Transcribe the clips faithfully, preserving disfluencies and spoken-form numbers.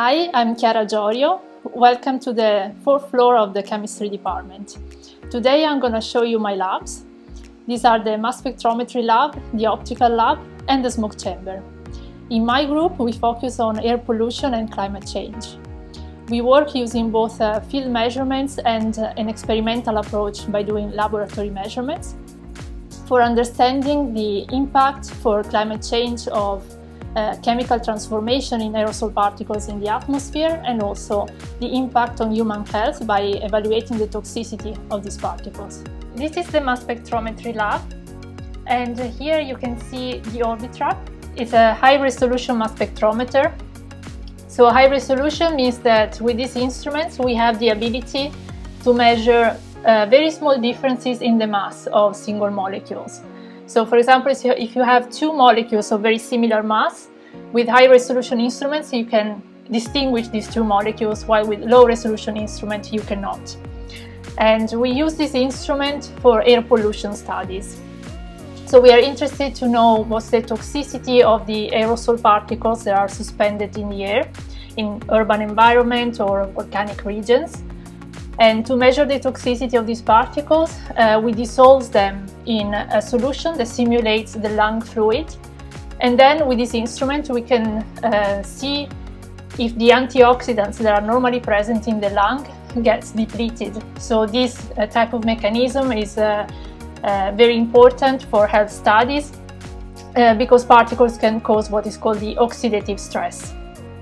Hi, I'm Chiara Giorio. Welcome to the fourth floor of the chemistry department. Today I'm going to show you my labs. These are the mass spectrometry lab, the optical lab, and the smoke chamber. In my group, we focus on air pollution and climate change. We work using both uh, field measurements and uh, an experimental approach by doing laboratory measurements for understanding the impact for climate change of uh, chemical transformation in aerosol particles in the atmosphere, and also the impact on human health by evaluating the toxicity of these particles. This is the mass spectrometry lab, and here you can see the Orbitrap. It's a high-resolution mass spectrometer. So high resolution means that with these instruments we have the ability to measure uh, very small differences in the mass of single molecules. So for example, if you have two molecules of very similar mass, with high resolution instruments you can distinguish these two molecules, while with low resolution instruments you cannot. And we use this instrument for air pollution studies. So we are interested to know what's the toxicity of the aerosol particles that are suspended in the air in urban environment or volcanic regions. And to measure the toxicity of these particles, uh, we dissolve them in a solution that simulates the lung fluid. And then with this instrument we can uh, see if the antioxidants that are normally present in the lung gets depleted. So this uh, type of mechanism is uh, Uh, very important for health studies uh, because particles can cause what is called the oxidative stress.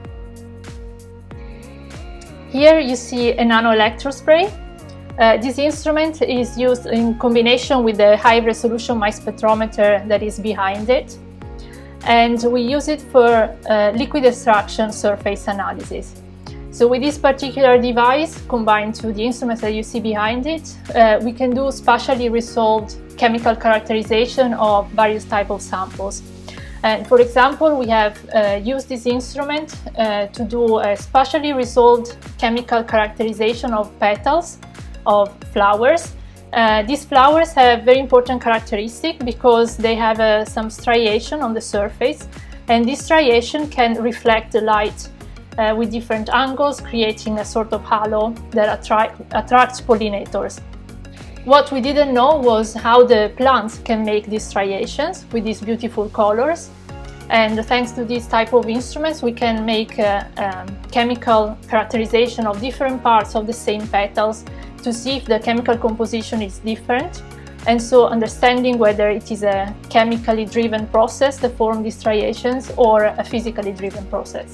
Here you see a nanoelectrospray. Uh, this instrument is used in combination with the high resolution mass spectrometer that is behind it, and we use it for uh, liquid extraction surface analysis. So with this particular device, combined to the instruments that you see behind it, uh, we can do spatially resolved chemical characterization of various types of samples. And for example, we have uh, used this instrument uh, to do a spatially resolved chemical characterization of petals of flowers. Uh, these flowers have very important characteristics because they have uh, some striation on the surface, and this striation can reflect the light Uh, with different angles, creating a sort of halo that attract, attracts pollinators. What we didn't know was how the plants can make these striations with these beautiful colors. And thanks to this type of instruments, we can make a, a chemical characterization of different parts of the same petals to see if the chemical composition is different. And so understanding whether it is a chemically driven process that forms these striations or a physically driven process.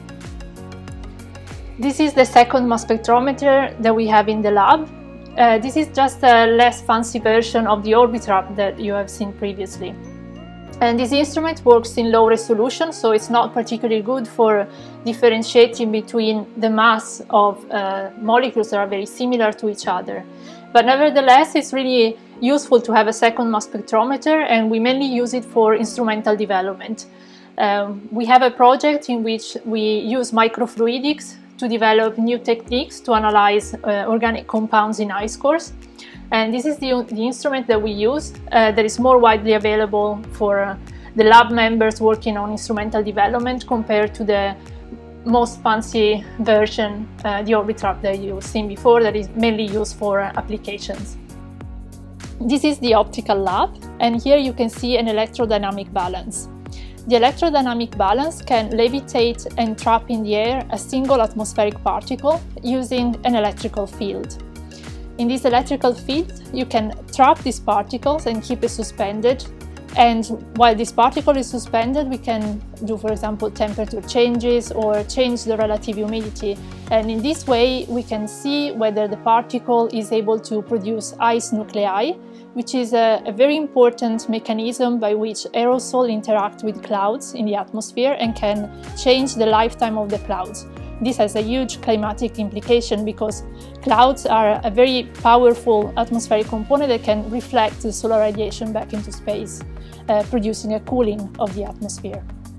This is the second mass spectrometer that we have in the lab. Uh, this is just a less fancy version of the Orbitrap that you have seen previously. And this instrument works in low resolution, so it's not particularly good for differentiating between the mass of uh, molecules that are very similar to each other. But nevertheless, it's really useful to have a second mass spectrometer, and we mainly use it for instrumental development. Um, we have a project in which we use microfluidics to develop new techniques to analyze uh, organic compounds in ice cores. And this is the, the instrument that we use uh, that is more widely available for uh, the lab members working on instrumental development compared to the most fancy version, uh, the Orbitrap that you've seen before, that is mainly used for uh, applications. This is the optical lab, and here you can see an electrodynamic balance. The electrodynamic balance can levitate and trap in the air a single atmospheric particle using an electrical field. In this electrical field, you can trap these particles and keep it suspended. And while this particle is suspended, we can do, for example, temperature changes or change the relative humidity. And in this way, we can see whether the particle is able to produce ice nuclei, which is a, a very important mechanism by which aerosols interact with clouds in the atmosphere and can change the lifetime of the clouds. This has a huge climatic implication because clouds are a very powerful atmospheric component that can reflect the solar radiation back into space, uh, producing a cooling of the atmosphere.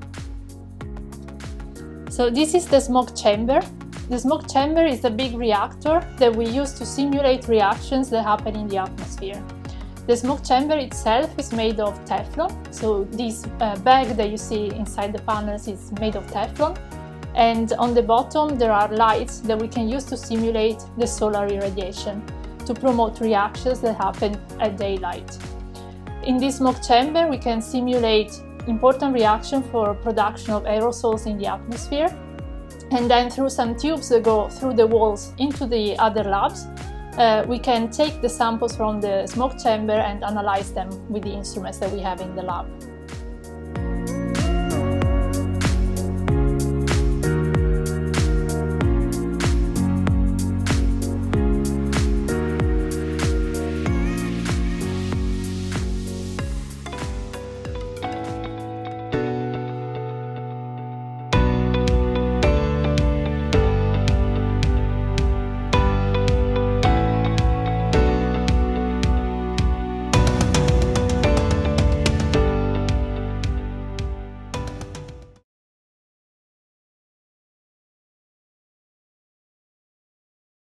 So this is the smoke chamber. The smoke chamber is a big reactor that we use to simulate reactions that happen in the atmosphere. The smoke chamber itself is made of Teflon, so this uh, bag that you see inside the panels is made of Teflon. And on the bottom there are lights that we can use to simulate the solar irradiation to promote reactions that happen at daylight. In this smoke chamber we can simulate important reaction for production of aerosols in the atmosphere, and then through some tubes that go through the walls into the other labs, uh, we can take the samples from the smoke chamber and analyze them with the instruments that we have in the lab.